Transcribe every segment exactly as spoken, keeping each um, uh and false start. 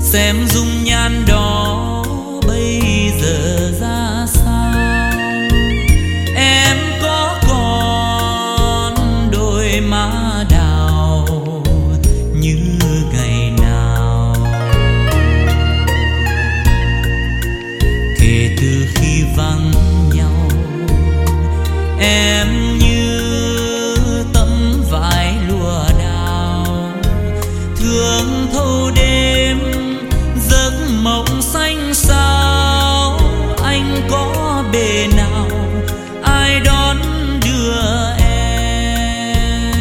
xem dung nhan đó bây giờ ra sao. Em có còn đôi má đào như ngày nào. Kể từ khi vắng nhau, em như tấm vải lụa đào, thương thâu đêm giấc mộng xanh xao. Anh có bề nào ai đón đưa em.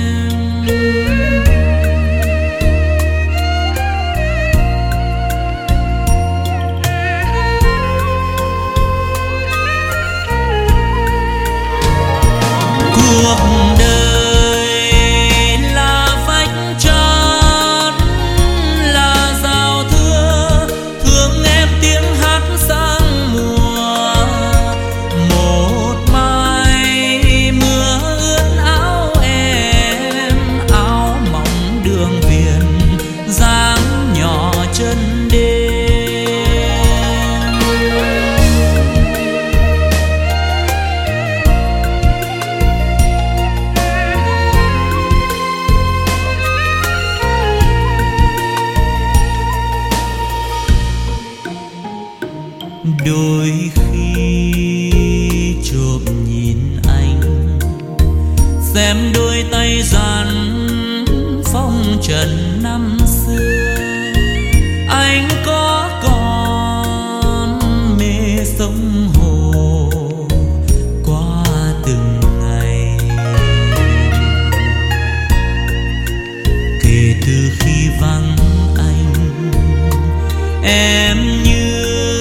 Cuộc đời là vách tròn, là rào thưa, thương em tiếng hát sang mùa. Một mai mưa ướt áo em, áo mỏng đường viền dáng nhỏ chân đêm. Đôi khi chộp nhìn anh, xem đôi tay dàn phong trần năm xưa. Anh có còn mê sông hồ qua từng ngày. Kể từ khi vắng anh, em như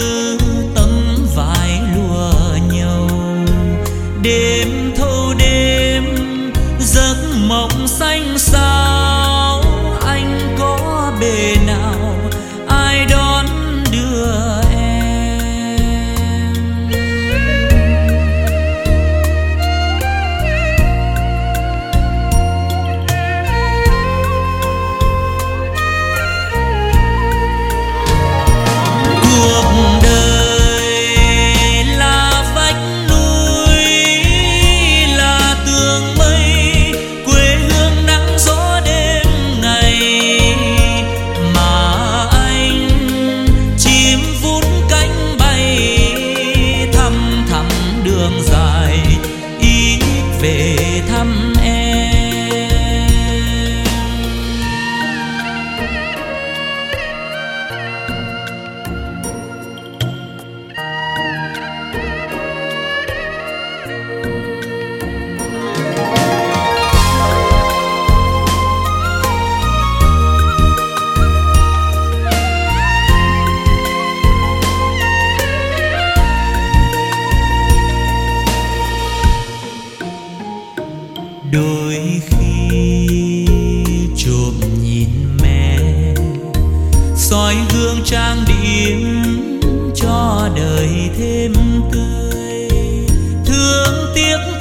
đêm thâu đêm giấc mộng xanh xao. Anh có bề nào ai đón đưa em. Cuộc đời là vách đường dài ý về thăm em. Đôi khi chộp nhìn mẹ, soi gương trang điểm cho đời thêm tươi. Thương tiếc